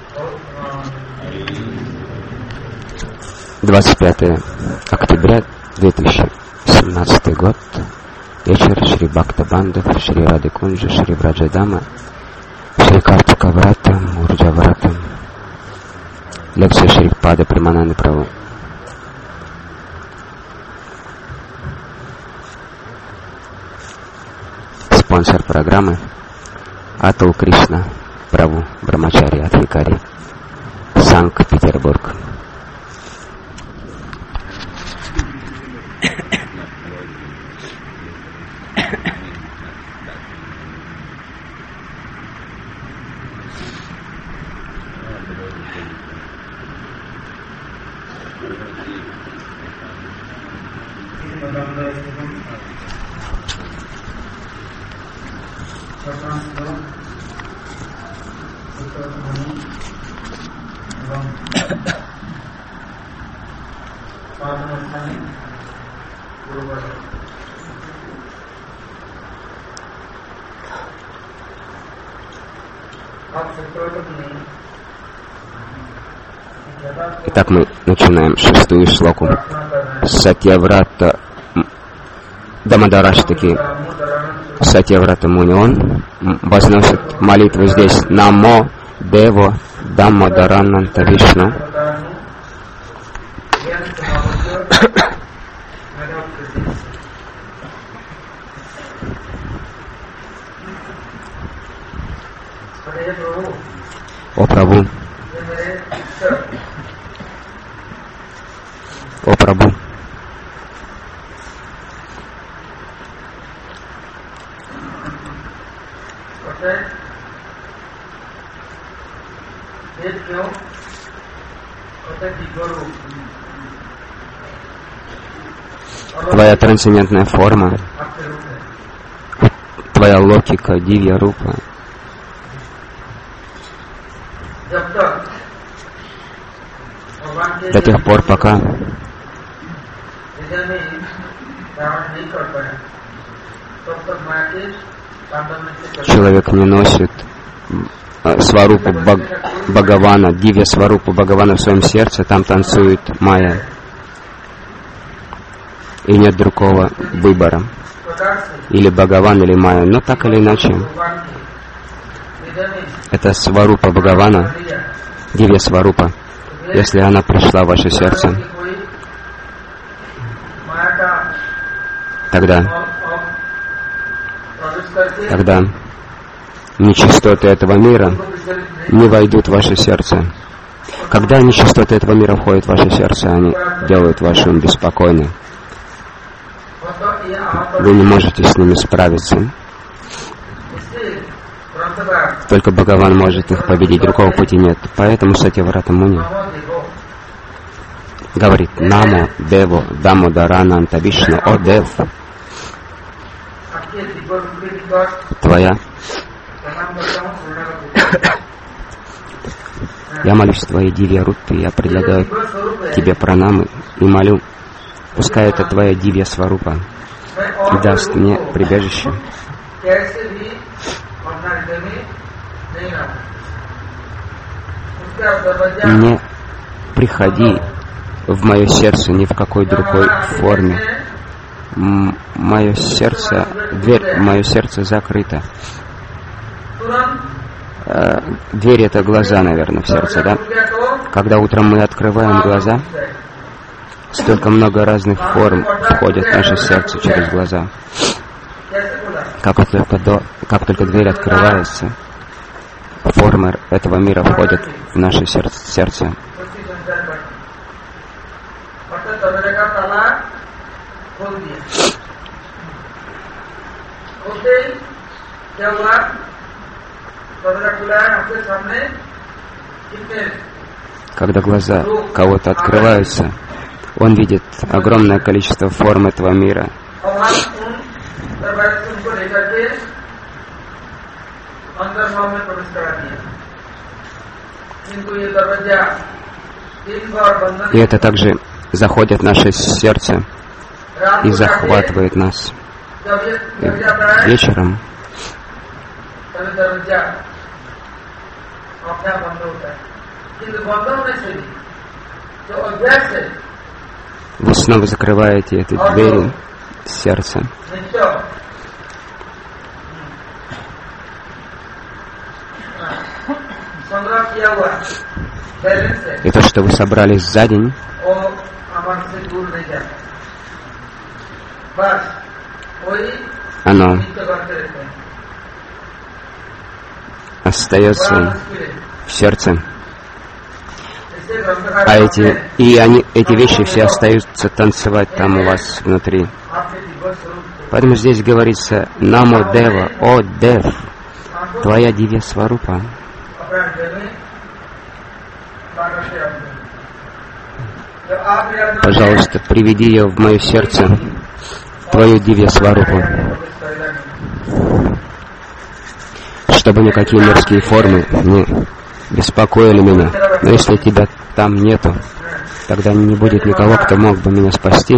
25 октября 2017 год. Вечер. Шри Бхактабандав, Шри Рады Кунджа, Шри Враджадама, Шри Картика Врата, Мурджа Врата. Лекция Шри Пада Премананды Прабху. Спонсор программы Атул Кришна Прабху Брамачари Адхикари, Санкт-Петербург. Итак, мы начинаем шестую шлоку. Сатьяврата Дамадараштаки. Сатьяврата Муни, он возносит молитву здесь. Намо Дево Дамадарананта Вишну. О Прабху, о Прабху, твоя трансцендентная форма, твоя логика, дивья рупа, до тех пор, пока человек не носит сварупу Бхагавана, дивья сварупу Бхагавана в своем сердце, там танцует майя. И нет другого выбора. Или Бхагаван, или майя. Но так или иначе, это сварупа Бхагавана, дивья сварупа. Если она пришла в ваше сердце, тогда нечистоты этого мира не войдут в ваше сердце. Когда нечистоты этого мира входят в ваше сердце, они делают ваш ум беспокойным. Вы не можете с ними справиться. Только Бхагаван может их победить, другого пути нет. Поэтому Сатьяврата Муни говорит: Намо Деву Дамодарананта Вишну. О Дев, твоя. Я молюсь твоей дивья рупе, я предлагаю тебе пранамы и молю, пускай это твоя дивья сварупа даст мне прибежище. Не приходи в мое сердце ни в какой другой форме. Мое сердце, дверь в мое сердце закрыта. Дверь — это глаза, наверное, в сердце, да? Когда утром мы открываем глаза, столько много разных форм входит в наше сердце через глаза. Как только дверь открывается, формы этого мира входят в наше сердце. Когда глаза кого-то открываются, он видит огромное количество форм этого мира. И это также заходит в наше сердце и захватывает нас. И вечером Вы снова закрываете эти двери сердца. И то, что вы собрались за день, оно остается в сердце. А эти вещи все остаются танцевать там у вас внутри. Поэтому здесь говорится «Намо Дева, о Дев, твоя Дивья Сварупа». Пожалуйста, приведи ее в мое сердце, твою Дивья Сварупу, чтобы никакие мирские формы не беспокоили меня. Но если тебя там нету, тогда не будет никого, кто мог бы меня спасти.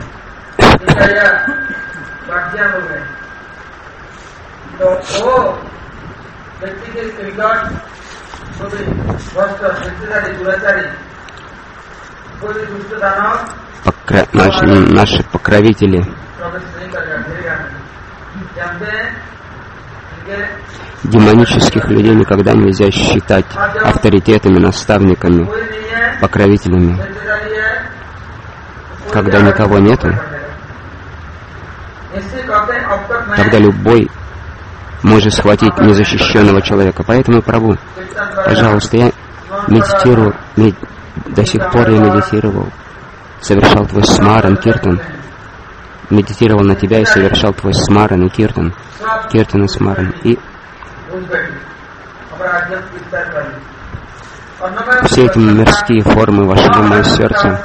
Наши покровители демонических людей никогда нельзя считать авторитетами, наставниками, покровителями. Когда никого нету, тогда любой может схватить незащищенного человека. Поэтому, Прабху, пожалуйста, я медитирую, до сих пор я медитировал, совершал твой смаран, киртан, медитировал на тебя и совершал твой смаран и киртан и смаран. И все эти мирские формы вошли в мое сердце.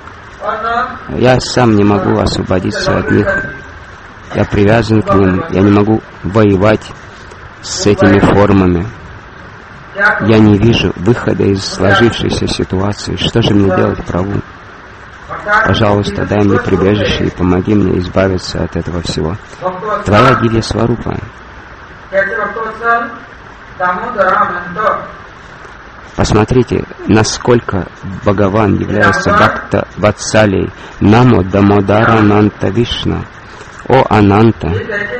Я сам не могу освободиться от них. Я привязан к ним. Я не могу воевать с этими формами. Я не вижу выхода из сложившейся ситуации. Что же мне делать, Прабху? Пожалуйста, дай мне прибежище и помоги мне избавиться от этого всего. Твоя Дивья Сварупа. Посмотрите, насколько Бхагаван является Бхакта Ватсалей. Намо Дамодара Ананта Вишна. О Ананта.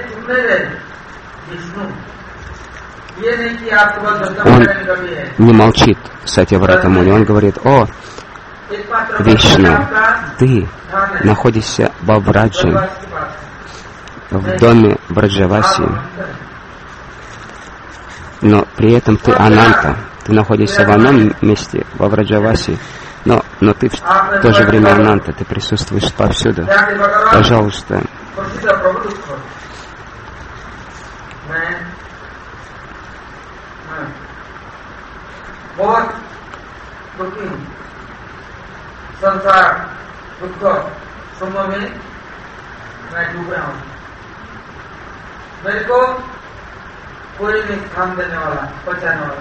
Он не молчит, Сатьяврата Муни. Он говорит: о Вишну, ты находишься во Враджи, в доме Враджаваси, но при этом ты Ананта, ты находишься в одном месте, во Враджаваси, но ты в то же время Ананта, ты присутствуешь повсюду. Пожалуйста, संसार दुख सुनो में मैं डूब रहा हूँ. मेरे को कोई नहीं काम देने वाला, बचाने वाला.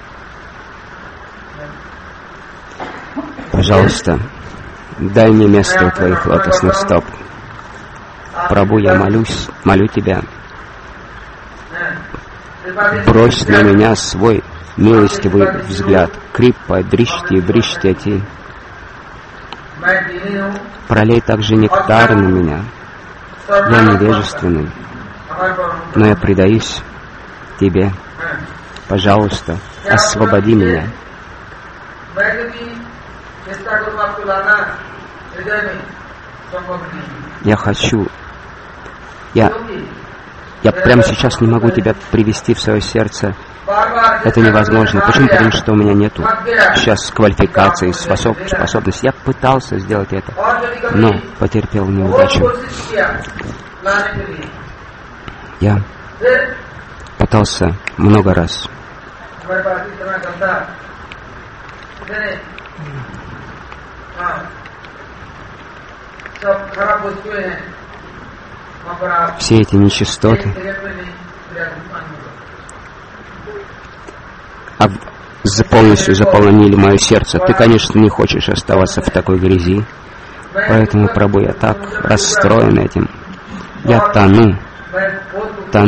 Пожалуйста, дай мне место у твоих лотосных стоп. Прабху, я молю тебя, брось на меня свой милостивый взгляд. Криппа, дришти, бриштяти. Пролей также нектар на меня. Я невежественный, но я предаюсь тебе. Пожалуйста, освободи меня. Я хочу. Я прямо сейчас не могу тебя привести в свое сердце. Это невозможно. Почему? Потому что у меня нету сейчас квалификации, способностей. Я пытался сделать это, но потерпел неудачу. Я пытался много раз. Все эти нечистоты полностью заполонили мое сердце. Ты, конечно, не хочешь оставаться в такой грязи. Поэтому, Прабху, я так расстроен этим. Я тону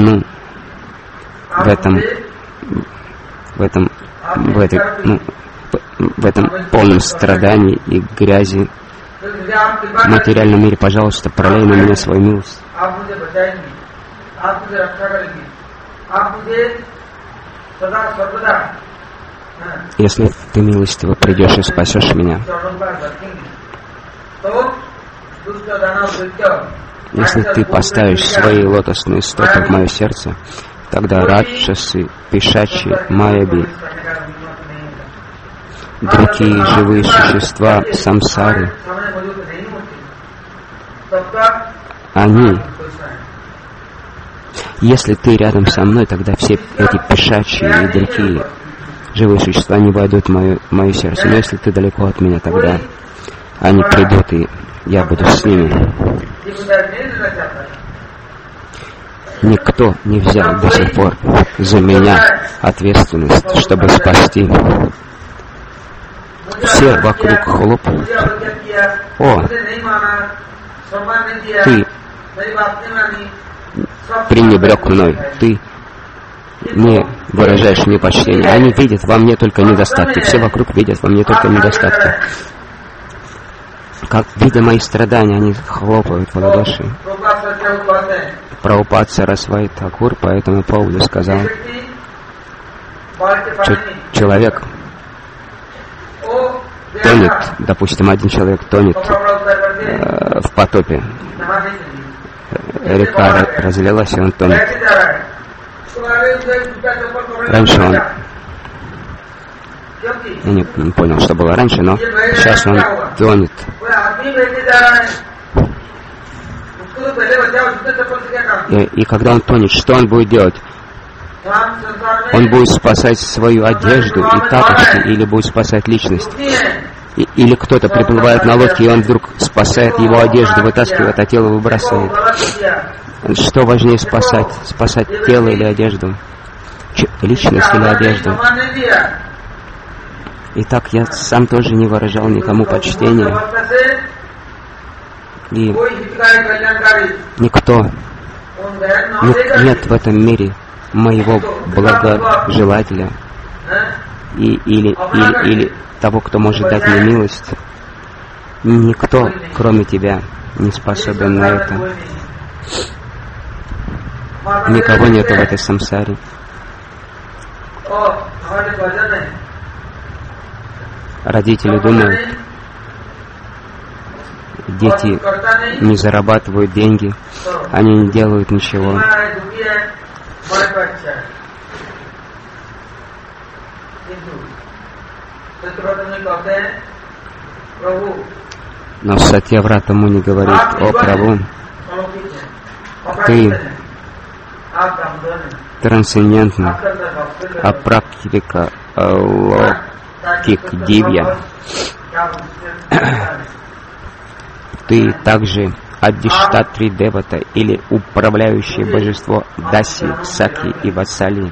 в этой, в этом полном страдании и грязи в материальном мире, пожалуйста, пролей на меня свою милость. Если ты милостиво придешь и спасешь меня, если ты поставишь свои лотосные стопы в мое сердце, тогда раджасы, пишачи, майяби, другие живые существа, самсары, они, если ты рядом со мной, тогда все эти пишачи и другие живые существа не войдут в мое сердце. Но если ты далеко от меня, тогда они придут, и я буду с ними. Никто не взял до сих пор за меня ответственность, чтобы спасти. Все вокруг хлопают. О, ты пренебрег мной, ты не выражаешь мне почтения. Они видят во мне только недостатки. Все вокруг видят во мне только недостатки. Как, видя мои страдания, они хлопают в ладоши. Прабхупад Сарасвати Тхакур по этому поводу сказал: человек тонет, допустим, один человек тонет в потопе. Река разлилась, и он тонет. Раньше он... Я не понял, что было раньше, но сейчас он тонет. И когда он тонет, что он будет делать? Он будет спасать свою одежду и тапочки, или будет спасать личность? Или кто-то приплывает на лодке, и он вдруг спасает его одежду, вытаскивает, а тело выбрасывает? Что важнее спасать? Спасать тело или одежду? Личность или одежду? Итак, я сам тоже не выражал никому почтения. И никто, нет в этом мире моего благожелателя или того, кто может дать мне милость. Никто, кроме тебя, не способен на это. Никого нету в этой самсаре. Родители думают, дети не зарабатывают деньги, они не делают ничего. Но Сатьяврата Муни говорит: о Прабху, ты трансцендентный, апрактика локик дивья. Ты также Аддиштатри Девата, или управляющее божество Даси, Саки и Ватсали.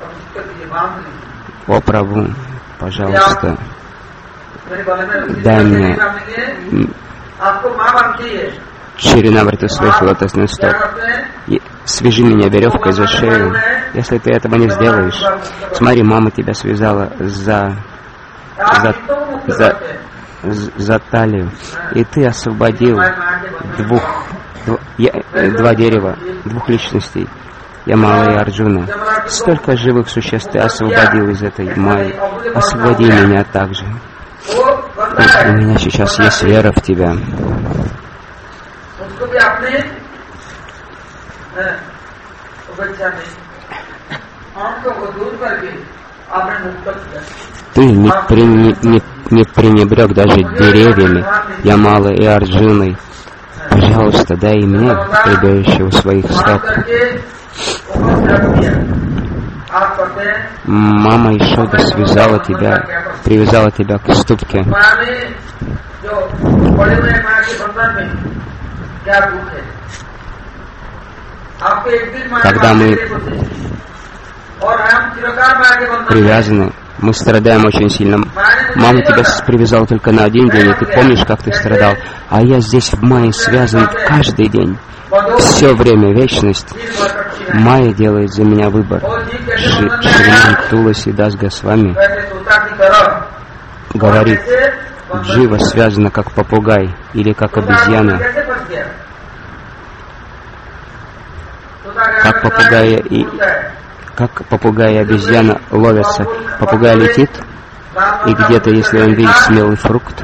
О Прабху, пожалуйста, дай мне Чиринавриту своих лотосных стоп. Свяжи меня веревкой за шею. Если ты этого не сделаешь, смотри, мама тебя связала за талию, и ты освободил два дерева, двух личностей, Ямала и Арджуна. Столько живых существ ты освободил из этой майи. Освободи меня также. У меня сейчас есть вера в тебя. Ты не пренебрег даже деревьями, Ямалы и Арджуной. Пожалуйста, дай мне прибежище у своих стоп. Мама Ишода привязала тебя к ступке. Когда мы привязаны, мы страдаем очень сильно. Мама тебя привязала только на один день, и ты помнишь, как ты страдал. А я здесь в Майе связан каждый день. Все время, вечность. Майя делает за меня выбор. Шриман Туласи Дас Госвами говорит, джива связана как попугай или как обезьяна. Как попугай и обезьяна ловятся. Попугай летит, и где-то, если он видит спелый фрукт,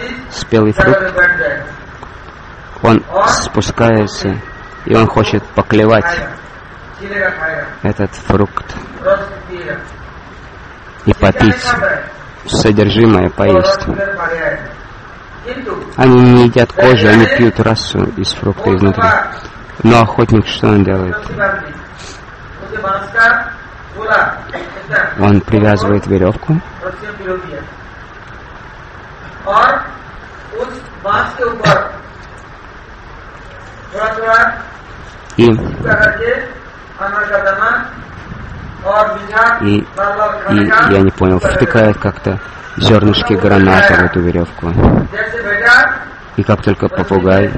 он спускается, и он хочет поклевать этот фрукт и попить содержимое, поесть. Они не едят кожу, они пьют расу из фрукта изнутри. Но охотник, что он делает? Он привязывает веревку и я не понял, втыкает как-то зернышки граната в эту веревку. И как только попугай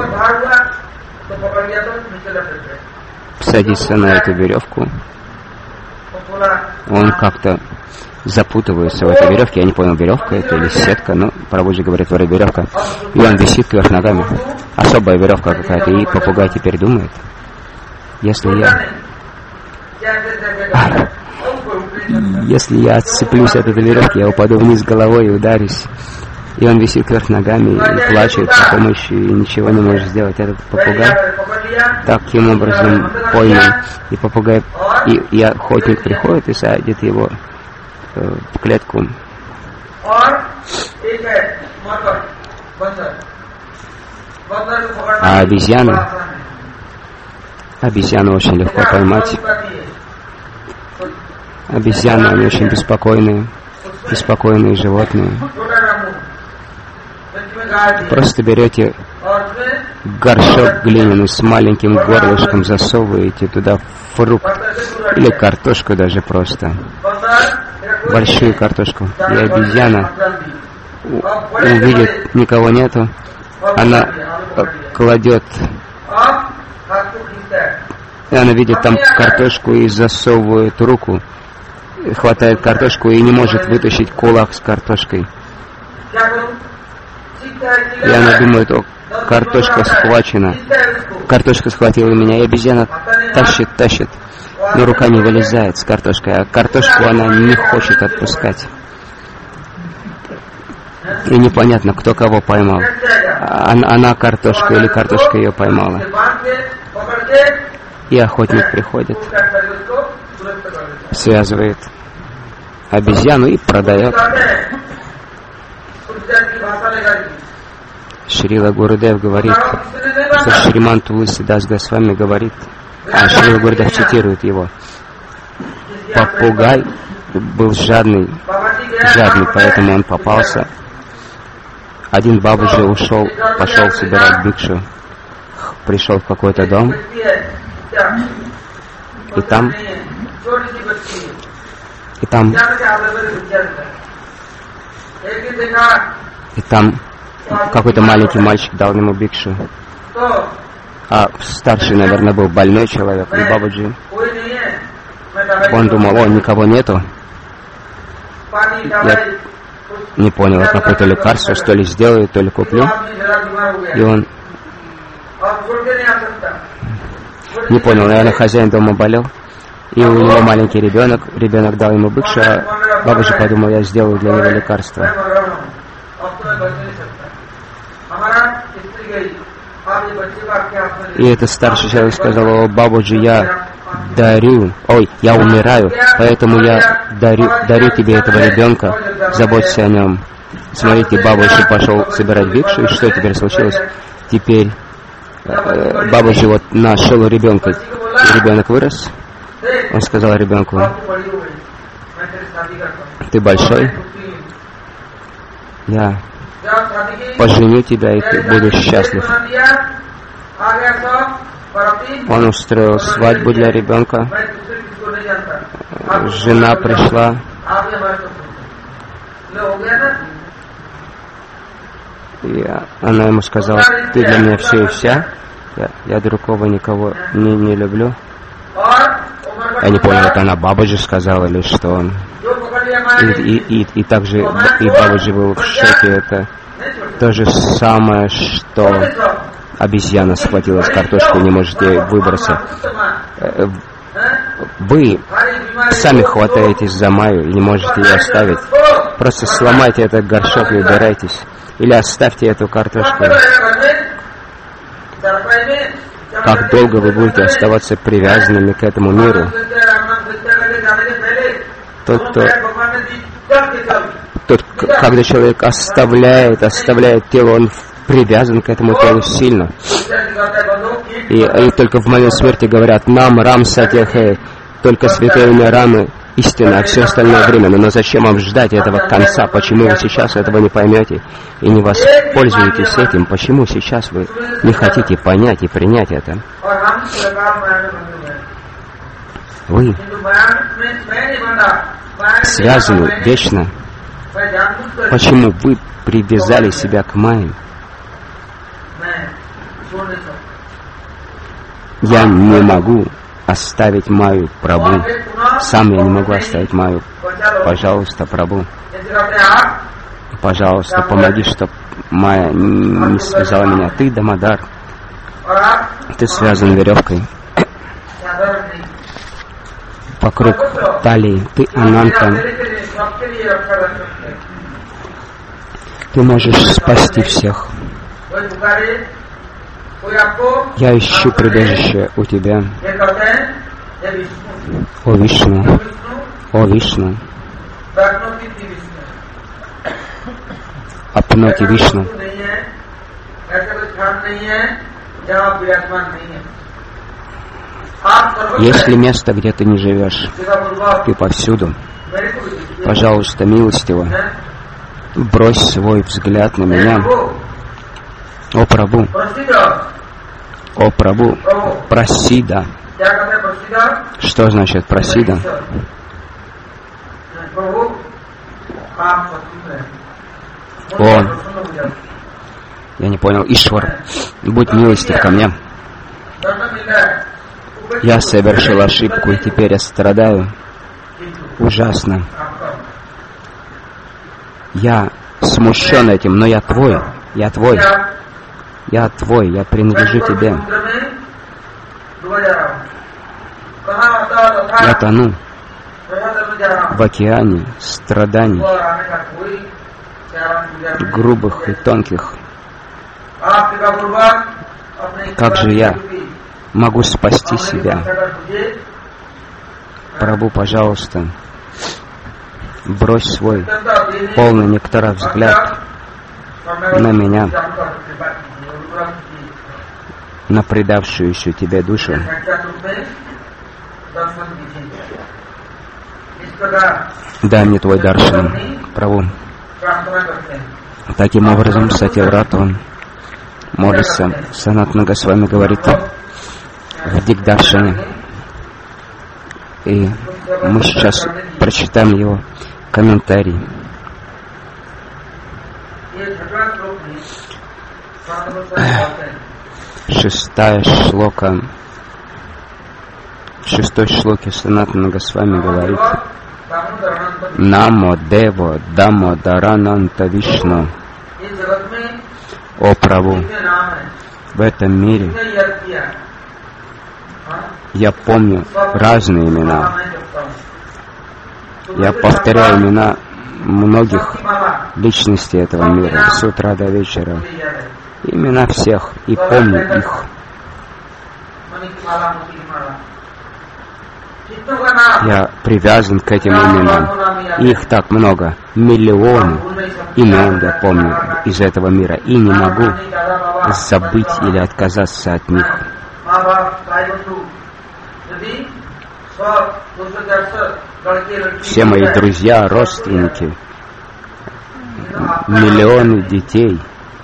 садится на эту веревку, он как-то запутывается в этой веревке. Я не понял, веревка это или сетка, но паровозы говорят, вроде веревка. И он висит кверх ногами. Особая веревка какая-то. И попугай теперь думает, если я отцеплюсь от этой веревки, я упаду вниз головой и ударюсь. И он висит кверх ногами и плачет с помощью, и ничего не может сделать. Этот попугай таким образом пойман. И попугай, и охотник приходит и садит его в клетку. А обезьяну очень легко поймать. Обезьяны, они очень беспокойные животные. Просто берете горшок глиняный с маленьким горлышком, засовываете туда фрукт или картошку даже просто. Большую картошку. И обезьяна увидит, никого нету, она кладет, и она видит там картошку и засовывает руку, хватает картошку и не может вытащить кулак с картошкой. И она думает, картошка схвачена. Картошка схватила меня, и обезьяна тащит, но рука не вылезает с картошкой, а картошку она не хочет отпускать. И непонятно, кто кого поймал. Она картошку или картошка ее поймала. И охотник приходит, связывает обезьяну и продает. Шрила Гурудев говорит, что Шриман Туласидас Госвами говорит, Шрила Гурудев цитирует его. Попугай был жадный, поэтому он попался. Один бабуджи пошел собирать бикшу, пришел в какой-то дом, и там какой-то маленький мальчик дал ему бикшу. А старший, наверное, был больной человек, и бабуджи. Он думал, никого нету. Я не понял, какое-то лекарство, что ли, сделаю, то ли куплю. И он не понял, наверное, хозяин дома болел. И у него маленький ребенок дал ему бикшу, а бабуджи подумал, я сделаю для него лекарство. И этот старший человек сказал, бабуджи, я умираю, поэтому я дарю тебе этого ребенка, заботься о нем. Смотрите, бабуджи пошел собирать бикшу, и что теперь случилось? Теперь бабуджи нашел ребенка, и ребенок вырос. Он сказал ребенку, ты большой, я поженю тебя, и ты будешь счастлив. Он устроил свадьбу для ребенка. Жена пришла. И она ему сказала, ты для меня все и вся. Я другого никого не люблю. Я не понял, это она бабуджи сказала или что он. И также и Бабаджи был в шоке. Это то же самое, что обезьяна схватилась картошку и не может ее выбросить. Вы сами хватаетесь за Майю и не можете ее оставить. Просто сломайте этот горшок и убирайтесь. Или оставьте эту картошку. Как долго вы будете оставаться привязанными к этому миру? Когда человек оставляет тело, он привязан к этому телу сильно. И только в момент смерти говорят: нам Рам Сатьяхэ, только святое имя Рамы истина, а все остальное временно. Но зачем вам ждать этого конца? Почему вы сейчас этого не поймете и не воспользуетесь этим? Почему сейчас вы не хотите понять и принять это? Вы связаны вечно. Почему вы привязали себя к Майе? Я не могу оставить Майю, Прабху. Сам я не могу оставить Майю. Пожалуйста, Прабху. Пожалуйста, помоги, чтобы Майя не связала меня. Ты, Дамодар. Ты связан веревкой вокруг талии. Ты Ананта. Ты можешь спасти всех. Я ищу прибежище у тебя. О Вишну, о Вишну, Апноти Вишну. Есть ли место, где ты не живешь? Ты повсюду. Пожалуйста, милостиво, брось свой взгляд на меня. О Прабху, о Прабху, прасида. Что значит прасида? О, я не понял. Ишвар, будь милостив ко мне. Я совершил ошибку, и теперь я страдаю. Ужасно. Я смущен этим, но я твой. Я твой. Я твой. Я принадлежу тебе. Я тону в океане страданий, грубых и тонких. Как же я могу спасти себя? Прабху, пожалуйста, брось свой полный нектара взгляд на меня, на предавшуюся тебе душу. Дай мне твой даршан, Прабху. Таким образом, Сатьяврата молится. Санатана Госвами говорит в Дигдаршане. И мы сейчас прочитаем его комментарий. Шестая шлока. В шестой шлоке Санатана Госвами говорит: Намо Дево Дамодарананта Вишну. О Прабху, в этом мире я помню разные имена. Я повторяю имена многих личностей этого мира с утра до вечера. Имена всех, и помню их. Я привязан к этим именам. Их так много. Миллионы имен я помню из этого мира. И не могу забыть или отказаться от них. Все мои друзья, родственники, миллионы детей.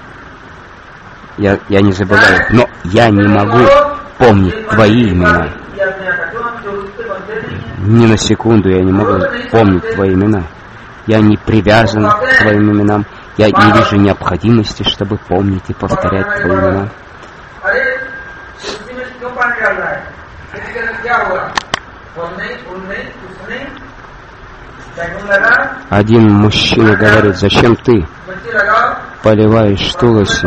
Я не забываю их. Но я не могу помнить твои имена. Ни на секунду я не могу помнить твои имена. Я не привязан к твоим именам. Я не вижу необходимости, чтобы помнить и повторять твои имена. Один мужчина говорит: зачем ты поливаешь туласи?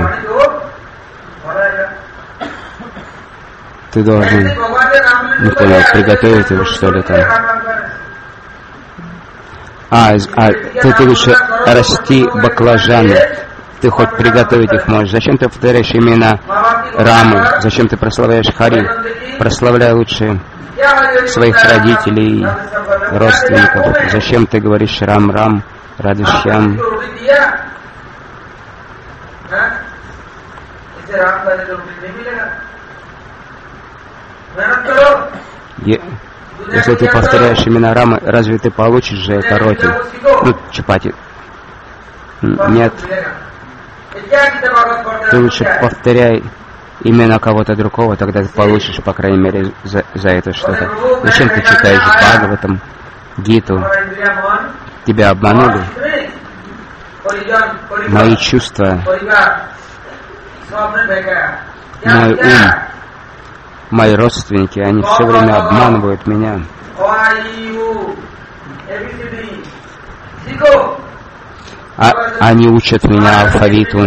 Ты должен, не понял, приготовить его, что ли, там? Ты говоришь, расти баклажаны. Ты хоть приготовить их можешь. Зачем ты повторяешь имена Рамы? Зачем ты прославляешь Хари? Прославляй лучше своих родителей, родственников. Зачем ты говоришь Рам-Рам, Радышьям? Если ты повторяешь имена Рамы, разве ты получишь же это роти? Ну, чапати. Нет. Ты лучше повторяй имена кого-то другого, тогда ты получишь, по крайней мере, за это что-то. Зачем ты читаешь Бхагаватам, Гиту? Тебя обманули? Мои чувства, мой ум, мои родственники, они все время обманывают меня. Они учат меня алфавиту,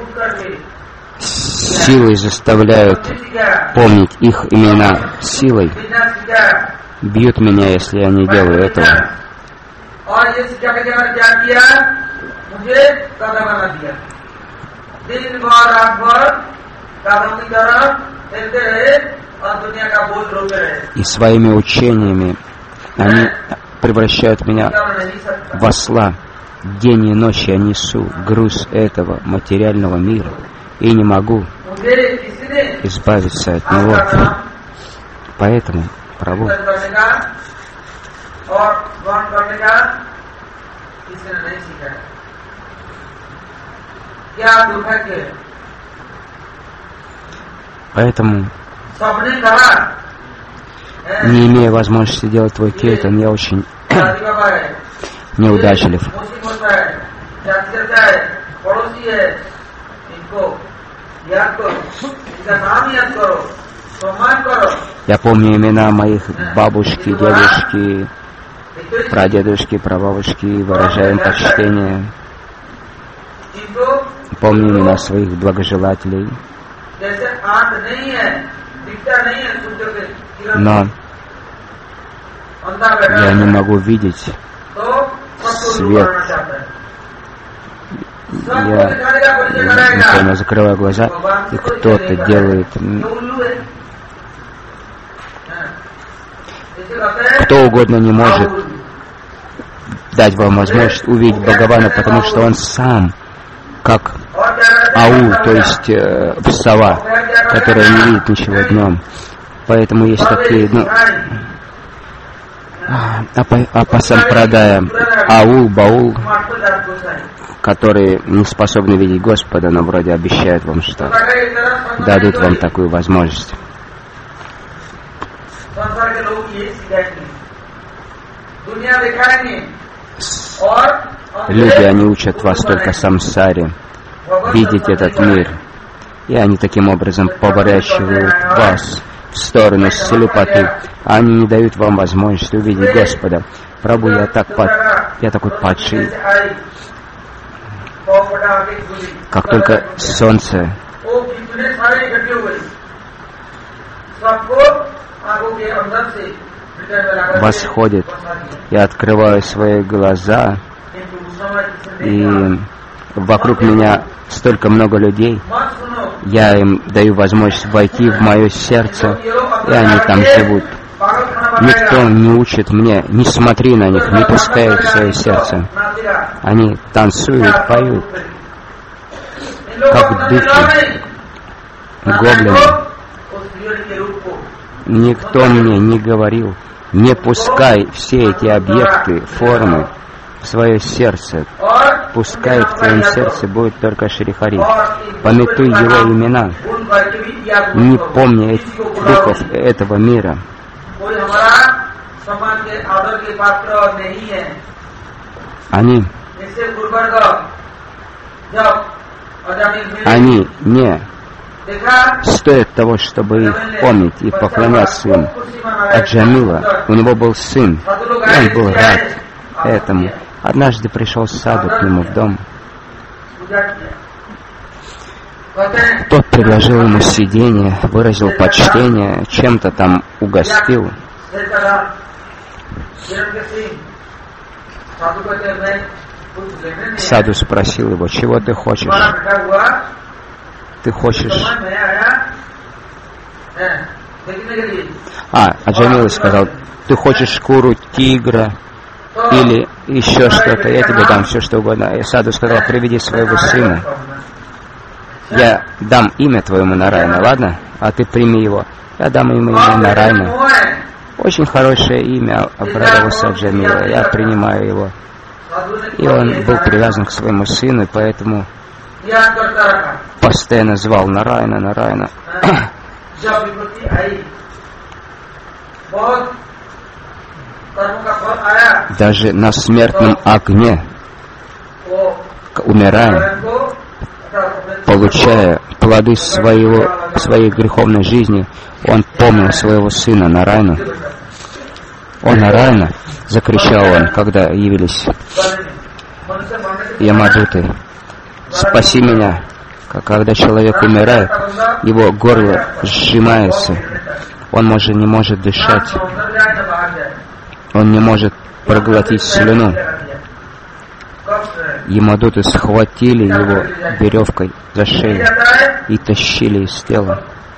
силой заставляют помнить их имена, силой бьют меня, если я не делаю этого. И своими учениями они превращают меня в осла. День и ночь я несу груз этого материального мира и не могу избавиться от него. Поэтому, Прабху, не имея возможности делать твой киртан, я очень неудачлив. Я помню имена моих бабушки, дедушки, прадедушки, прабабушки, выражаю им почтение. Помню имена своих благожелателей. Но я не могу видеть свет. Я закрываю глаза, и кто-то делает... Кто угодно не может дать вам возможность увидеть Бхагавана, потому что он сам, как аул, то есть сова, которая не видит ничего днем. Поэтому есть такие, апасампрадая, аул, баул, которые не способны видеть Господа, но вроде обещают вам, что дадут вам такую возможность. Люди, они учат вас только самсаре, видеть этот мир, и они таким образом поворачивают вас в сторону слепоты. Они не дают вам возможности увидеть Господа. Прабху, я такой падший. Как только солнце восходит, я открываю свои глаза, и вокруг меня столько много людей, я им даю возможность войти в мое сердце, и они там живут. Никто не учит мне, не смотри на них, не пускай их в свое сердце. Они танцуют, поют, как духи, гоблины. Никто мне не говорил, не пускай все эти объекты, формы в свое сердце. Пускай в твоем сердце будет только Шри Хари. Памятуй его имена, не помни духов этого мира. Они не стоят того, чтобы их помнить и поклоняться им. А Джамила, у него был сын, и он был рад. этому. Однажды пришел саду к нему в дом. Тот предложил ему сиденье, выразил почтение, чем-то там угостил. Саду спросил его: чего ты хочешь? Ты хочешь... Аджамила сказал: ты хочешь шкуру тигра или еще что-то, я тебе дам все, что угодно. И Саду сказал: приведи своего сына. Я дам имя твоему Нарайна, ладно? А ты прими его. Я дам ему имя Нарайна. Очень хорошее имя, обрадовался Аджамила. Я принимаю его. И он был привязан к своему сыну, и поэтому постоянно звал Нарайна, Нарайна. Даже на смертном огне, умирая, получая плоды своей греховной жизни, он помнил своего сына Нарайну. «О, Нарайна!» — закричал он, когда явились Ямадуты. «Спаси меня!» Когда человек умирает, его горло сжимается, он не может дышать, он не может проглотить слюну. Ямадуты схватили его веревкой за шею и тащили из тела.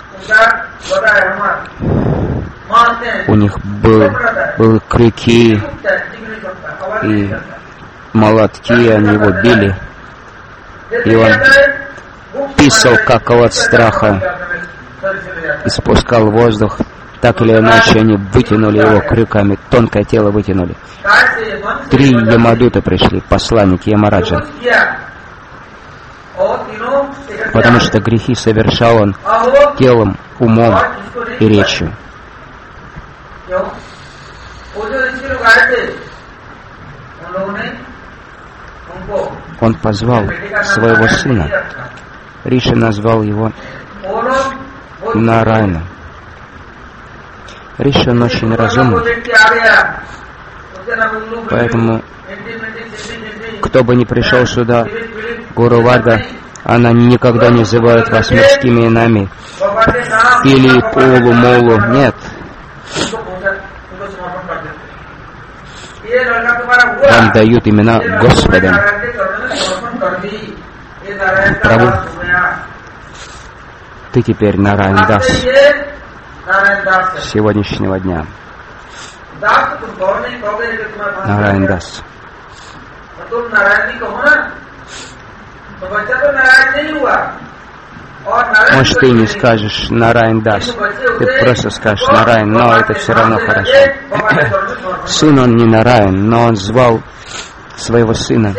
У них были крюки и молотки, они его били, и он писал, какал от страха, испускал воздух. Так или иначе, они вытянули его крюками, тонкое тело вытянули. 3 Ямадута пришли, посланники Ямараджа, потому что грехи совершал он телом, умом и речью. Он позвал своего сына. Риши назвал его Нарайна. Риши, он очень разумный. Поэтому, кто бы ни пришел сюда, Гуру Варга, она никогда не называет вас мирскими именами. Филипп, Улу, Молу. Нет. Вам дают имена Господа. Прабу, ты теперь Нарайна Дас с сегодняшнего дня. Нарайна Дас. Может, ты не скажешь Нарайна Дас, ты просто скажешь Нарайна, но это все равно хорошо. Сын он не Нарайна, но он звал своего сына.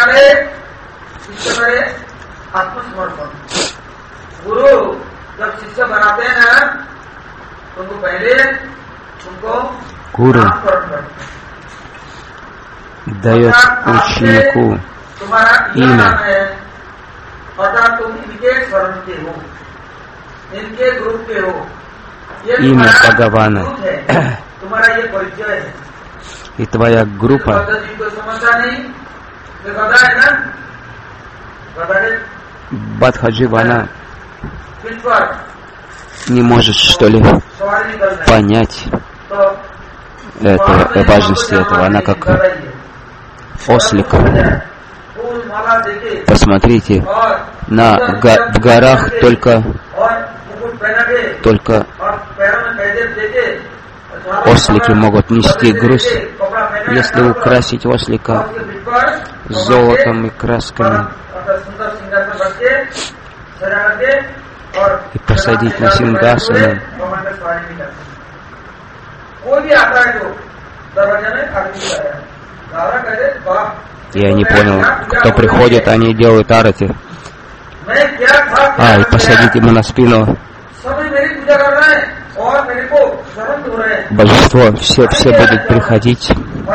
Гуру дает ученику имя. Имя Бхагавана. И твоя группа Бадхадживана не может, что ли, понять важности этого. Она как ослик. Посмотрите, в горах только ослики могут нести груз. Если украсить ослика золотом и красками и посадить на сингасану, я не понял, кто приходит, они делают арати. И посадить ему на спину божество, все будут приходить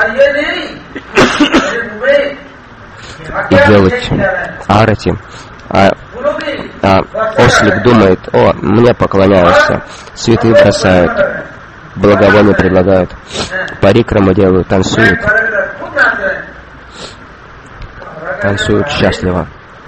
и делать арати. А ослик думает: о, мне поклоняются, цветы бросают, благовоние предлагают, парикрамы делают, танцуют. танцуют счастливо.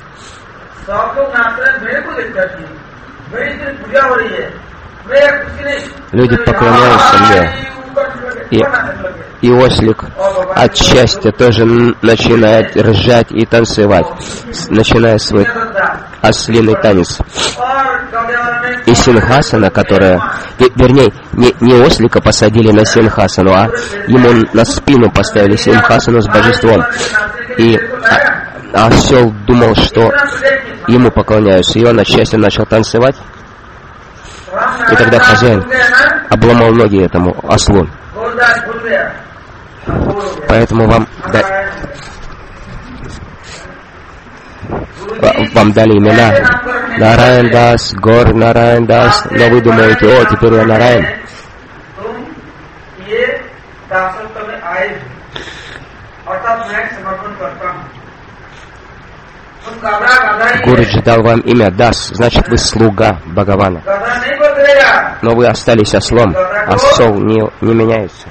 Люди поклоняются мне, и ослик от счастья тоже начинает ржать и танцевать, начиная свой ослиный танец. И синхасана, которая, вернее, не ослика посадили на синхасану, а ему на спину поставили синхасану с божеством. И осел думал, что ему поклоняются, и он от счастья начал танцевать. И тогда хозяин обломал ноги этому ослу. Поэтому вам дали имена Нараян Дас, Гор Нараян Дас, но вы думаете, о, теперь я Нараян. Гуруджи дал вам имя Дас, значит вы слуга Бхагавана. Но вы остались ослом, осел не меняется.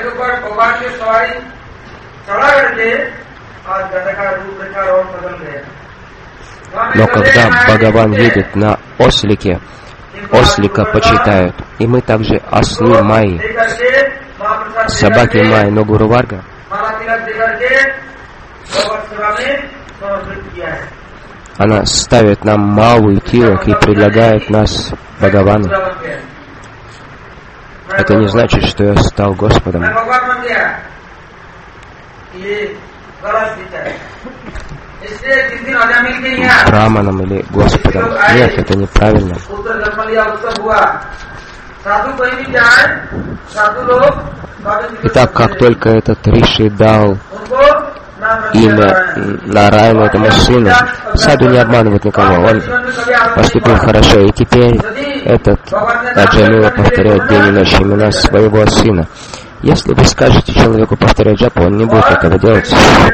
Но когда Бхагаван едет на ослике, ослика почитают. И мы также ослы Майи, собаки Майи, но Гуру Варга она ставит нам малу и тилок и предлагает нас Бхагавану. Это не значит, что я стал Господом, Браманом или Господом. Нет, это неправильно. Итак, как только этот Риши дал имя Нараяну, этому сыну, Саду не обманывает никого, он поступил хорошо, и теперь этот Аджамила повторяет день и ночь имена своего сына. Если вы скажете человеку повторять джапу, он не будет этого делать.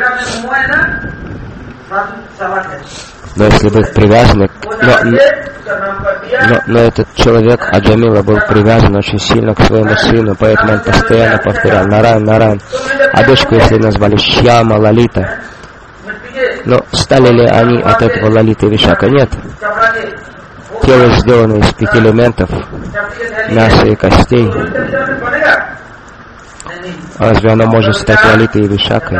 Но если вы привязаны, но этот человек Аджамила был привязан очень сильно к своему сыну, поэтому он постоянно повторял Нараян, Нараян. А дочку, если назвали Шьяма, Лалита, но стали ли они от этого Лалита и Вишака? Нет. Тело сделано из 5 элементов, мяса и костей. Разве оно может стать Лалитой и Вишакой?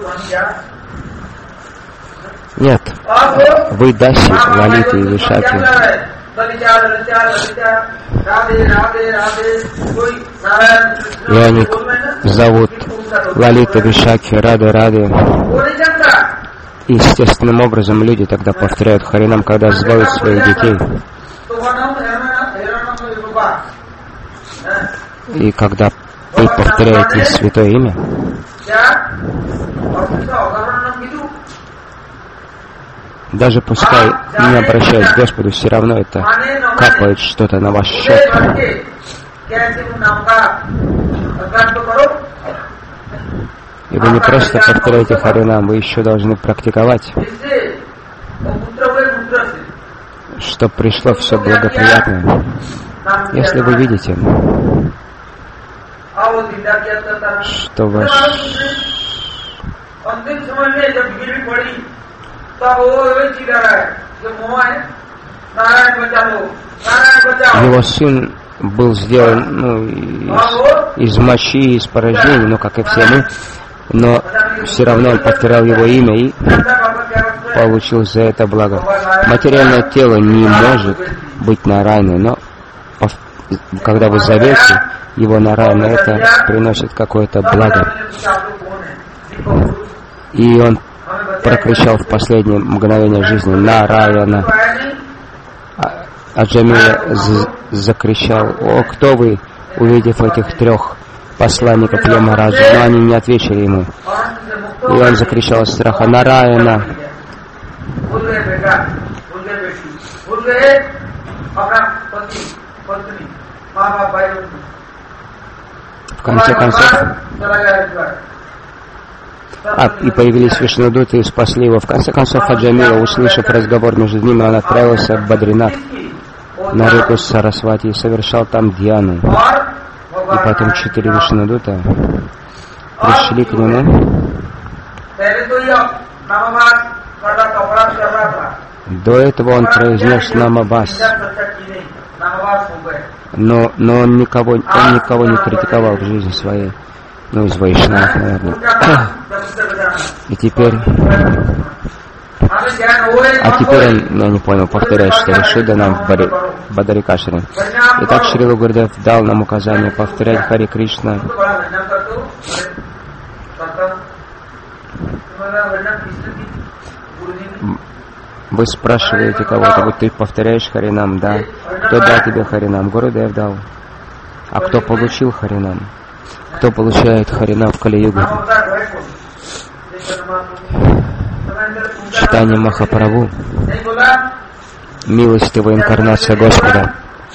Нет. Вы Даси, Лалиты и Вишаки. И они зовут Лалита, Вишаки, Рады, Рады. И естественным образом люди тогда повторяют Харинам, когда зовут своих детей. И когда вы повторяете святое имя, даже пускай не обращаясь к Господу, все равно это капает что-то на ваш счет. И вы не просто повторяете Харинам, вы еще должны практиковать, чтобы пришло все благоприятное. Если вы видите, что ваш его сын был сделан из мочи, из порождений, как и все мы, но все равно он повторял его имя и получил за это благо. Материальное тело не может быть Нараяной, но когда вы зовете его Нараяна, это приносит какое-то благо. И он прокричал в последнее мгновение жизни Нараяна. Аджамила закричал: «О, кто вы?» увидев этих 3 посланников Ямараджа, но они не ответили ему. И он закричал от страха: «Нараяна!» В конце концов, и появились Вишнудуты и спасли его. В конце концов, Аджамила, услышав разговор между ними, он отправился в Бадринат, на реку Сарасвати, и совершал там дьяну. И потом 4 Вишнудута пришли к нему До этого он произнес намабас, но он никого не критиковал в жизни своей, ну, из вайшнав, наверное. И теперь он, я не понял, повторяет, что Ришида нам в Бадарикашире. Итак, Шрила Гурдев дал нам указание повторять Хари Кришна. Вы спрашиваете кого-то, вот ты повторяешь Харинам, да? Кто дал тебе Харинам? Гурудев дал. А кто получил Харинам? Кто получает Харинам в Кали-югу? Читание Махапрабху, милостивая инкарнация Господа.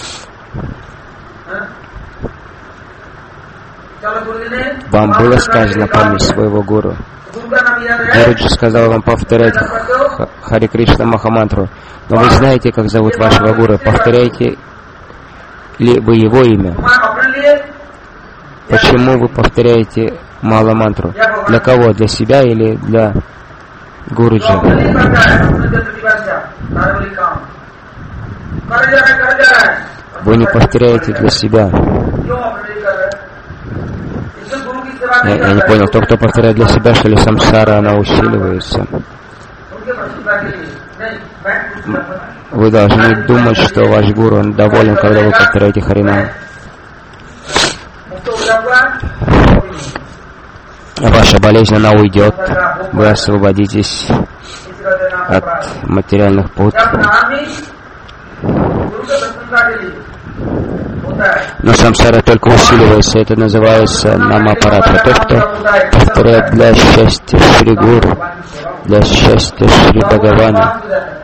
Вам было сказано, помни своего гуру. Гуруджи сказал вам повторять Хари Кришна Махамантру. Но вы знаете, как зовут вашего гуру. Повторяете ли вы его имя? Почему вы повторяете мало мантру? Для кого? Для себя или для Гуруджи? Вы не повторяете для себя. Я не понял, тот, кто повторяет для себя, что ли самсара, она усиливается. Вы должны думать, что ваш гуру, он доволен, когда вы повторяете Харинам. Ваша болезнь, она уйдет, вы освободитесь от материальных пут. Но самсара только усиливается, это называется намапаратха. Тот, кто повторяет для счастья Шри Гуру, для счастья Шри Бхагавана,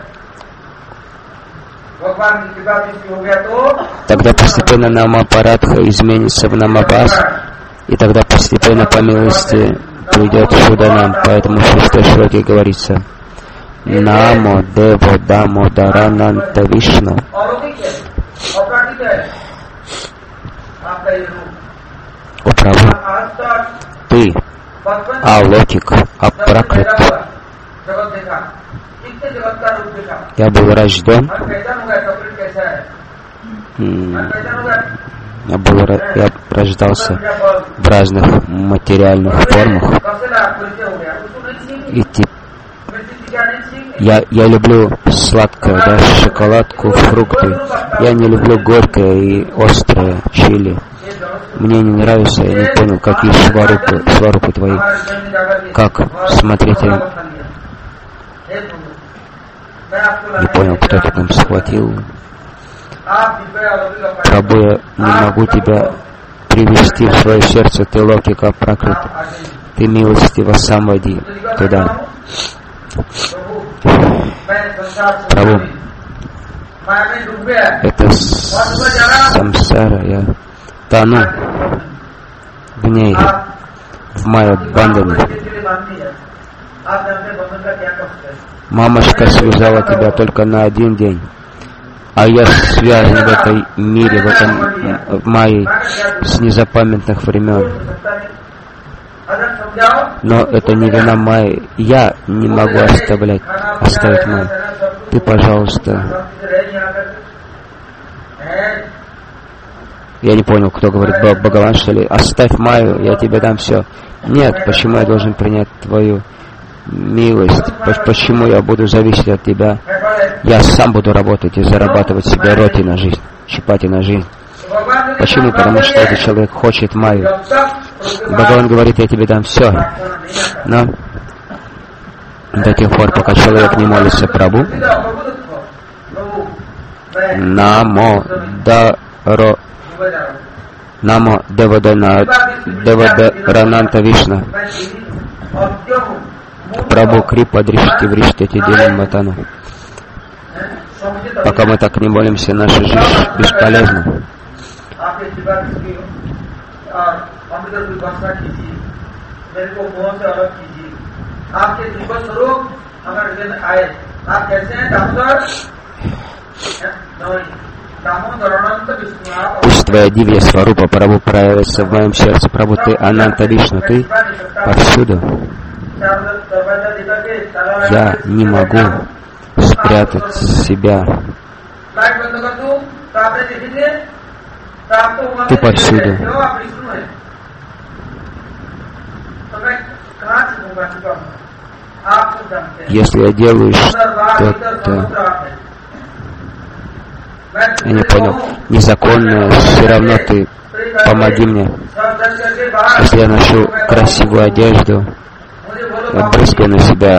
тогда постепенно намапаратха изменится в намабас, и тогда постепенно по милости придет Шуданам. Поэтому в 6 шлоке говорится: Намо Дево Дамо Дарананта Вишну. О Прабху, ты Алокик, Апракрит. Я был рожден. Я рождался в разных материальных формах. И я люблю сладкое, да, шоколадку, фрукты. Я не люблю горькое и острое, чили. Мне не нравится, я не понял, какие сварупы твои. Как? Смотрите. Не понял, кто тебя там схватил. Прабху, я не могу тебя привести в свое сердце, ты локика пракрит. Ты милостиво сам води туда. Прабху, это самсара, я тону в ней, в моей бандане. Мамочка связала тебя только на 1 день, а я связан в этой мире, в моей, с незапамятных времен. Но это не вина моя, я не могу оставить мою. Ты, пожалуйста. Я не понял, кто говорит, Бхагаван, что ли? Оставь мою, я тебе дам все. Нет, почему я должен принять твою милость? Почему я буду зависеть от тебя? Я сам буду работать и зарабатывать себе роти на жизнь, чипати на жизнь. Почему? Потому что этот человек хочет маю. Бхагаван говорит, я тебе дам все. Но до тех пор, пока человек не молится Прабху, Намо Даро Намо Девадарананта Вишна Прабху Крипа Дришти Вриштати Дилам Матану. Пока мы так не молимся, наша жизнь бесполезна. Пусть твоя дивья сварупа Прабху проявится в моем сердце. Прабху, ты Ананта Вишну, ты повсюду. Я не могу спрятать себя. Ты повсюду. Если я делаю что-то, я не понял, незаконное, все равно ты помоги мне. Если я ношу красивую одежду, я брызгаю на себя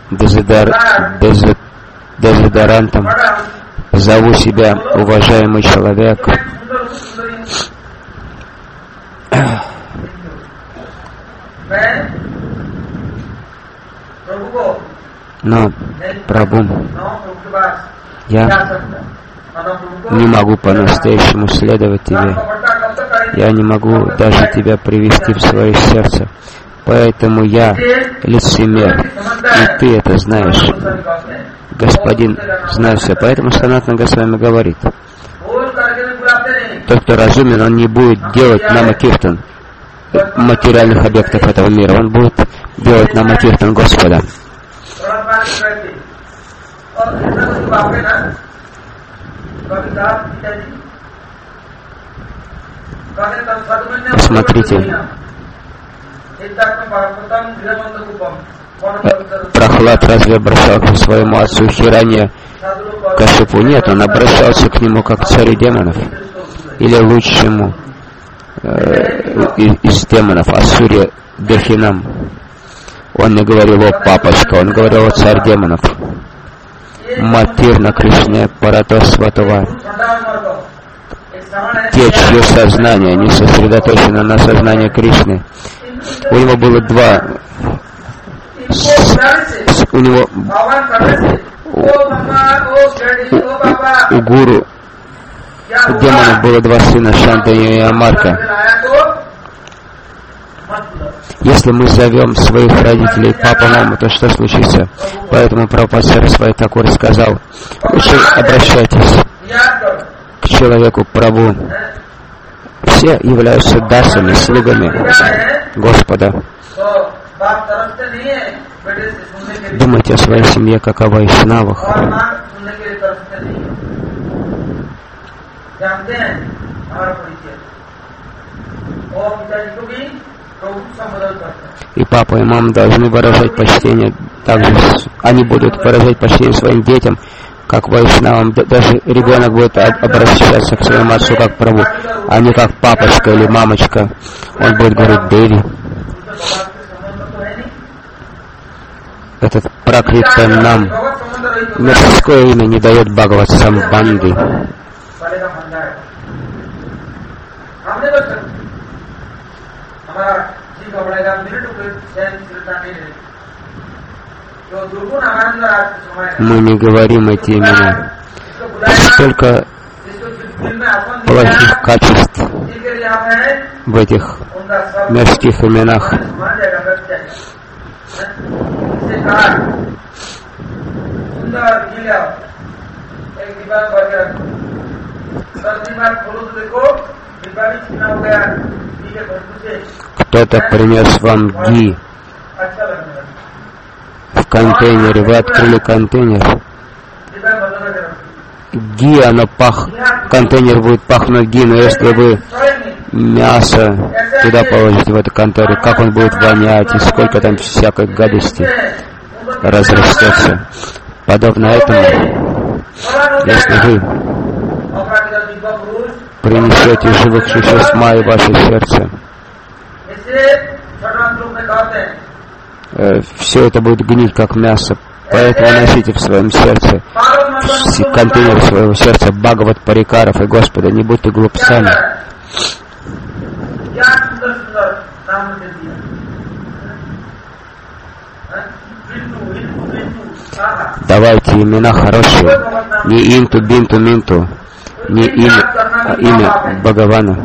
дезодорантом, зову себя уважаемый человек. Но, Прабху, я не могу по-настоящему следовать тебе. Я не могу даже тебя привести в свое сердце. Поэтому я лицемер, и ты это знаешь. Господин знает все, поэтому Санатана Госвами говорит: тот, кто разумен, он не будет делать намакиртан материальных объектов этого мира. Он будет делать намакиртан Господа. Посмотрите, Прохлад разве обращался к своему отцу Хиране Кашипу? Нет, он обращался к нему как к царю демонов, или лучшему из демонов, Асуре Дахинам. Он не говорил: о папочка, он говорил: о царь демонов. Матир на Кришне Паратосватова. Те, чье сознание не сосредоточено на сознании Кришны. У него было у гуру демонов было два сына, Шантани и Амарка. Если мы зовем своих родителей папа, мама, то что случится? Поэтому Прабхупада Сарасвати Такур сказал: лучше обращайтесь к человеку Прабху. Все являются дасами, слугами Господа. Думайте о своей семье, как о вайшнавах. И папа, и мама должны выражать почтение. Также они будут выражать почтение своим детям, как вайшнавам. Даже ребенок будет обращаться к своему отцу как Прабху, а не как папочка или мамочка. Он будет говорить Деви. Этот Пракрита нам мирское имя не дает Бхагават Самбанды. Мы не говорим эти имена. Столько плохих качеств в этих мирских именах. Кто-то принес вам ги в контейнере. Вы открыли контейнер. Ги, оно контейнер будет пахнуть ги, но если вы мясо туда положите в этот контейнер, как он будет вонять, и сколько там всякой гадости разрастется. Подобно этому, если вы принесете живых существ Майи в ваше сердце, все это будет гнить, как мясо. Поэтому носите в своем сердце, в контейнере своего сердца Бхагават Парикаров и Господа. Не будьте глупцами. Давайте имена хорошие. Не Инту, Бинту, Минту. Не имя Бхагавана.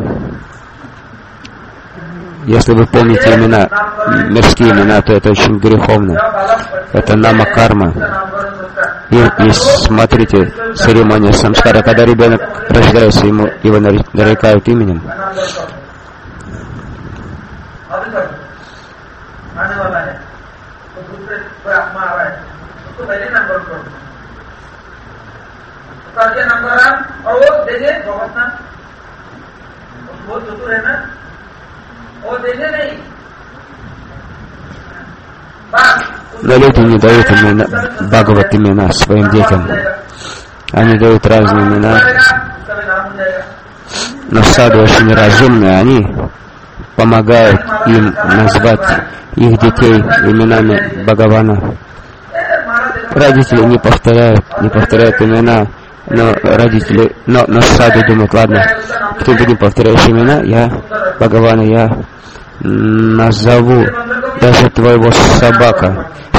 Если вы помните имена, мирские имена, то это очень греховно. Это нама-карма. И смотрите, церемония самскара, когда ребенок рождается, его нарекают именем. Но люди не дают имена, Бхагават имена своим детям. Они дают разные имена. Но саду очень разумные, они помогают им назвать их детей именами Бхагавана. Родители не повторяют имена, но саду думают, ладно, ты не повторяешь имена, я Бхагавана, я назову даже твою собаку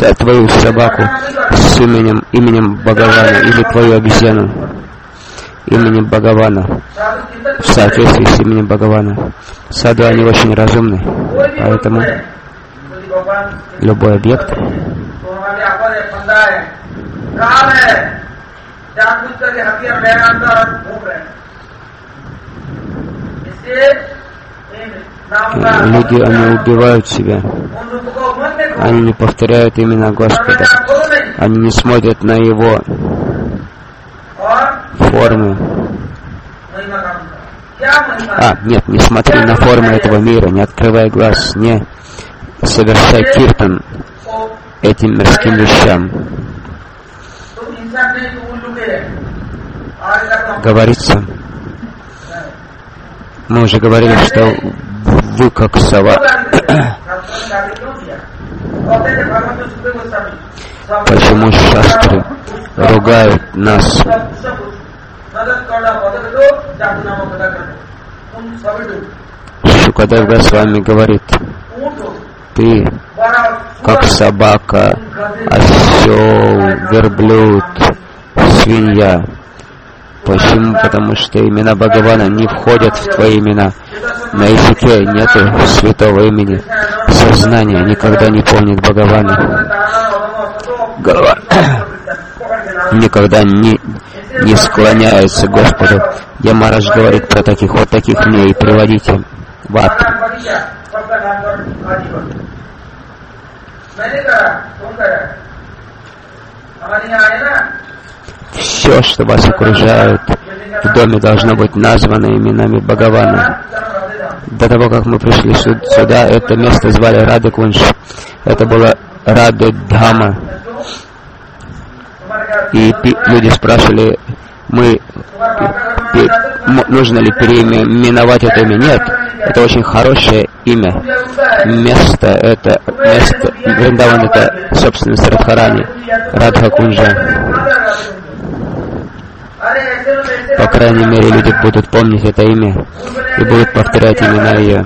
с именем Бхагавана, или твою обезьяну именем Бхагавана, в соответствии с именем Бхагавана. Саду они очень разумны, поэтому любой объект люди, они убивают себя. Они не повторяют имена Господа. Они не смотрят на Его формы. Нет, не смотри на формы этого мира, не открывай глаз, не совершай киртан этим мирским вещам. Говорится, мы уже говорили, что вы как сова. Почему шастры ругают нас? Шукадев Госвами говорит, ты как собака, осел, верблюд, свинья. Почему? Потому что имена Бхагавана не входят в твои имена. На языке нету святого имени. Сознание никогда не помнит Бхагавана. Никогда не склоняется к Господу. Ямарадж говорит про таких, вот таких мне и приводите в ад. Все, что вас окружает в доме, должно быть названо именами Бхагавана. До того, как мы пришли сюда, это место звали Радха-Кунж. Это было Радха-Дхама. И люди спрашивали, нужно ли переименовать это имя? Нет, это очень хорошее имя. Место Вриндаван, это собственность Радхарани, Радха-Кунжа. По крайней мере, люди будут помнить это имя и будут повторять имена ее.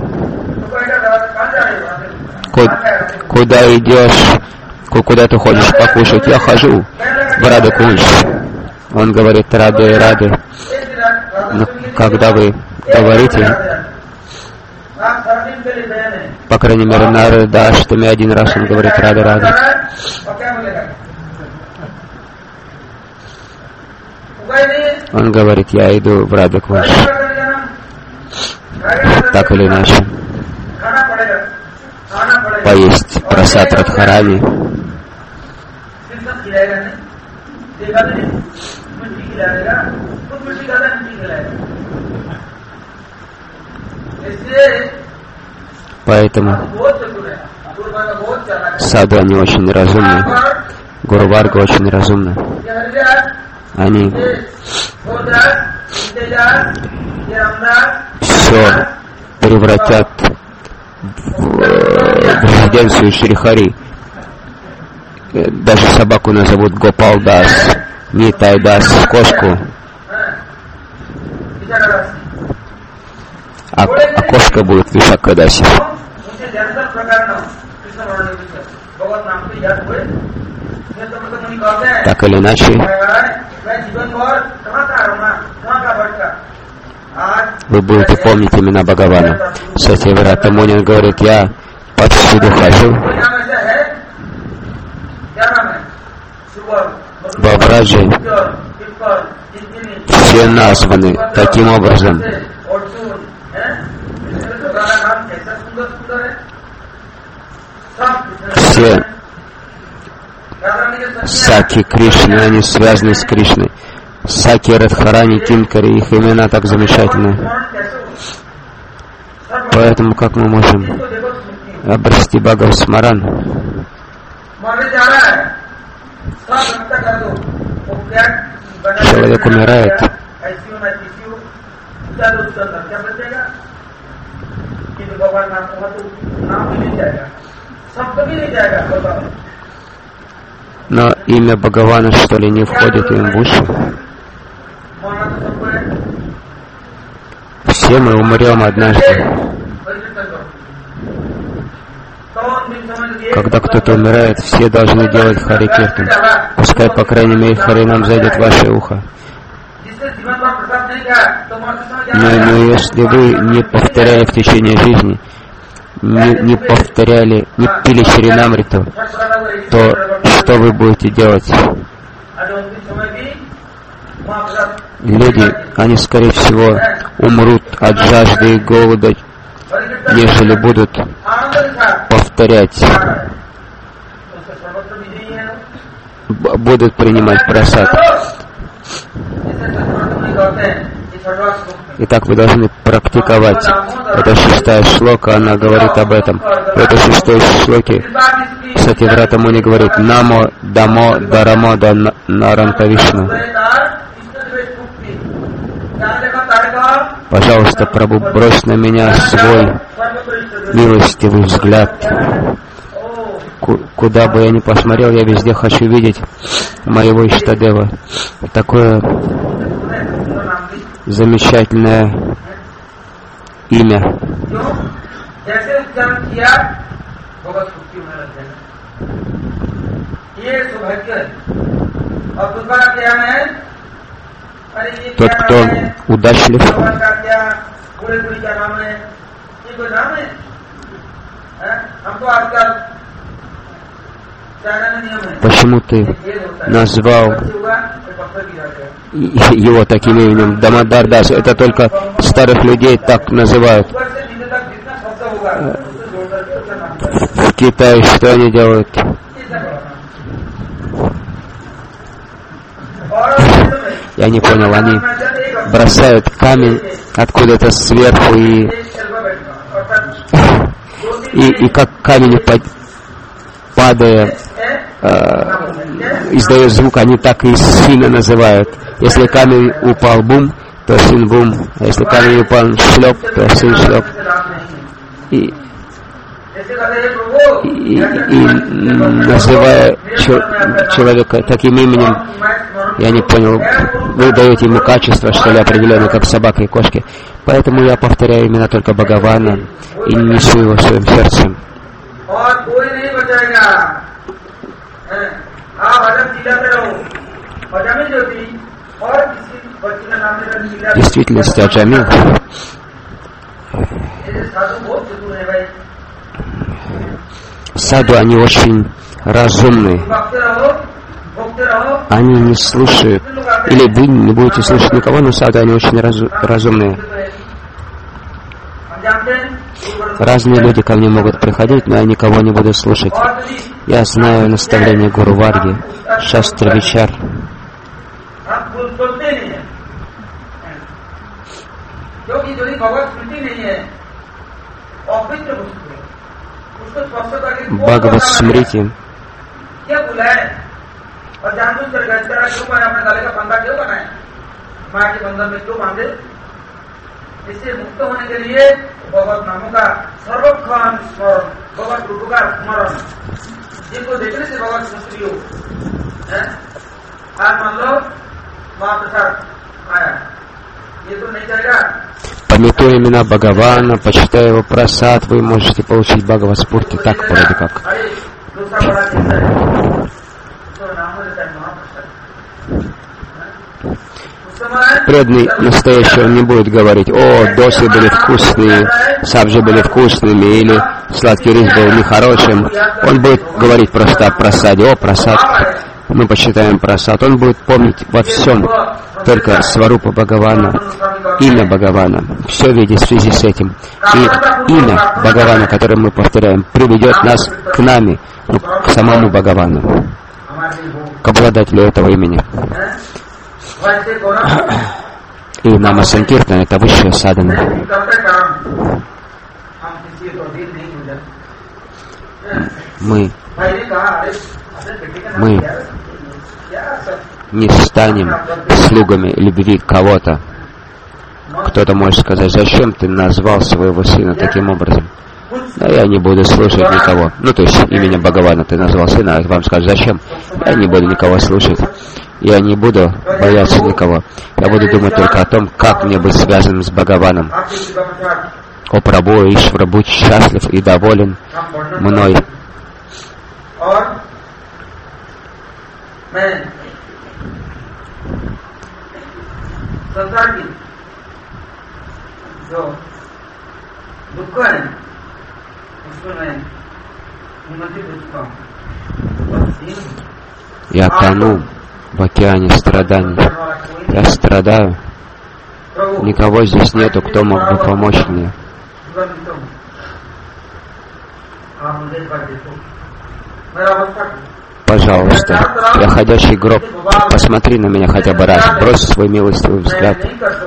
Куда идешь? Куда ты ходишь покушать? Я хожу в Радха-Кунж. Он говорит Рады. Но когда вы говорите, по крайней мере, Нарада Аштами один раз он говорит Рады. Он говорит, я иду в Радха-Кунж. Так или иначе. Поесть прасад Радхарани. Поэтому саду они очень разумны. Гуру Варга очень разумны. Они все превратят в резиденцию Шри Хари. Даже собаку назовут Гопал Дас, Нитай Дас, кошку. А кошка будет Вишакха Даси. Так или иначе, вы будете помнить имена Бхагавана. Сатьяврата Мунин говорит, я повсюду хожу. В Браджи все названы таким образом. Все Саки Кришны, они связаны с Кришной. Саки, Радхарани, Кинкари, их имена так замечательны. Поэтому как мы можем обрести Бхагавасмаран? Человек умирает. Но имя Бхагавана, что ли, не входит им в уши? Все мы умрем однажды. Когда кто-то умирает, все должны делать Хари Киртан. Пускай, по крайней мере, Харинам зайдет в ваше ухо. Но если вы не повторяли в течение жизни, не повторяли, не пили Шринамриту, то что вы будете делать? Люди, они, скорее всего, умрут от жажды и голода, нежели будут повторять, будут принимать прасад. Итак, вы должны практиковать. Это 6-я шлока, она говорит об этом. В этой 6-й шлоке, кстати, Врата Муни говорит: Намо, Дамо, Дарамо, Наранта Вишну. Пожалуйста, Прабху, брось на меня свой милостивый взгляд. Куда бы я ни посмотрел, я везде хочу видеть моего Иштадева. Такое замечательное имя. Тот, кто удачлив, почему ты назвал его таким именем? Дамодардас. Это только старых людей так называют. В Китае что они делают? Я не понял, они бросают камень откуда-то сверху и как камень падая издает звук, они так и сына называют. Если камень упал бум, то сын бум. А если камень упал шлеп, то сын шлеп. И называя человека таким именем, я не понял, вы даете ему качество, что ли, определенное, как собака и кошки. Поэтому я повторяю именно только Бхагавана и несу его в своем сердце. В действительности Аджамил саду, они очень разумные. Они не слушают, или вы не будете слушать никого, но саду они очень разумные. Разные люди ко мне могут приходить, но я никого не буду слушать. Я знаю наставление Гуру Варги, Шастра Вичар. Бхагават Смрити. इससे मुक्त होने के लिए भगवत नामों का सर्वक्षण स्मरण, भगवत रूप का स्मरण, जिनको देखने से भगवत सृष्टि हो, आज मान लो महाप्रसाद आया, ये तो नहीं चलेगा. Пометуя имена Бхагавана, почитая его прасад, вы можете получить Бхагаваспурти так, вроде как. Преданный настоящий, он не будет говорить: о, досы были вкусные, сабжи были вкусными, или сладкий рис был нехорошим. Он будет говорить просто о прасаде: о, прасад, мы почитаем прасад. Он будет помнить во всем только Сварупа Бхагавана, имя Бхагавана. Все видит в связи с этим. И имя Бхагавана, которое мы повторяем, приведет нас к нами, к самому Бхагавану. к обладателю этого имени. И Нама Санкиртана — это высшая садхана. Мы не станем слугами любви кого-то. Кто-то может сказать: зачем ты назвал своего сына таким образом? Да я не буду слушать никого. Ну, то есть имени Бхагавана ты назвал сына, а вам скажут: зачем? Я не буду никого слушать. Я не буду бояться никого. Я буду думать только о том, как мне быть связанным с Бхагаваном. О Прабху, Ишвара, будь счастлив и доволен мной. Я тону в океане страданий. Я страдаю. Никого здесь нету, кто мог бы помочь мне. Пожалуйста, я ходячий гроб, посмотри на меня хотя бы раз, брось свой милостивый взгляд.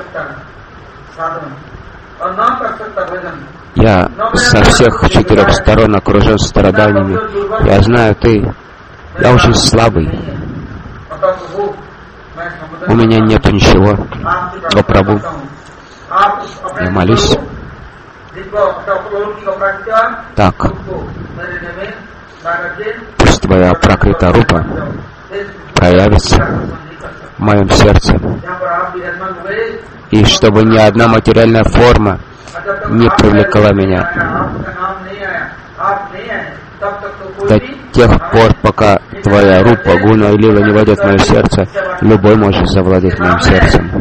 Я со всех 4 сторон окружен страданиями. Я знаю, я очень слабый. У меня нету ничего. О Прабху, я молюсь. Так, пусть твоя пракрита рупа проявится в моем сердце. И чтобы ни одна материальная форма не привлекала меня. До тех пор, пока твоя рупа, гуна и лила не войдет в мое сердце, любой может завладеть моим сердцем.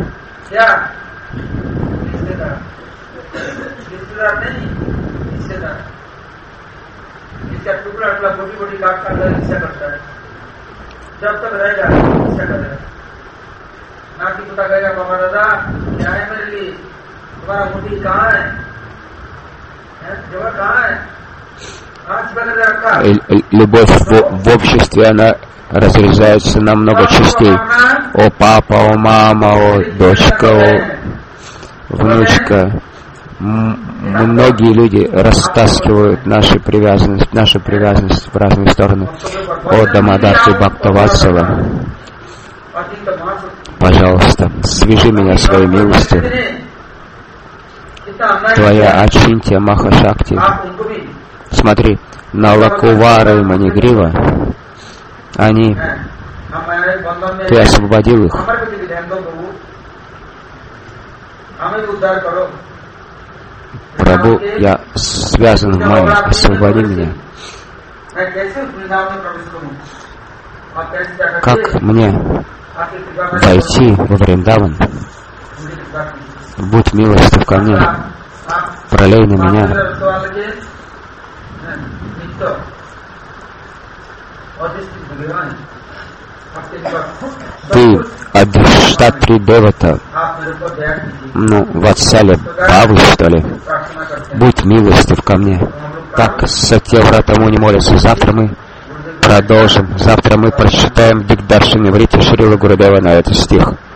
Любовь в обществе, она разрезается на много частей. О папа, о мама, о дочка, о внучка. Многие люди растаскивают нашу привязанность в разные стороны. О Дамадарти Бхактаватсала, пожалуйста, свяжи меня своей милостью. Твоя Ачинтия Махашакти. Смотри, на Лакувара и Манигрива, ты освободил их. Прабху, я связан в мае, освободи меня. Как мне войти во Вриндаван? Будь милостив ко мне, пролей на меня. Ты Адхиштатри Девата, Ватсаля Бавы, что ли? Будь милостив ко мне. Так Сатьяврата Муни молится. Завтра мы продолжим. Завтра мы прочитаем Дигдаршини Врити Шрила Гурудева на этот стих.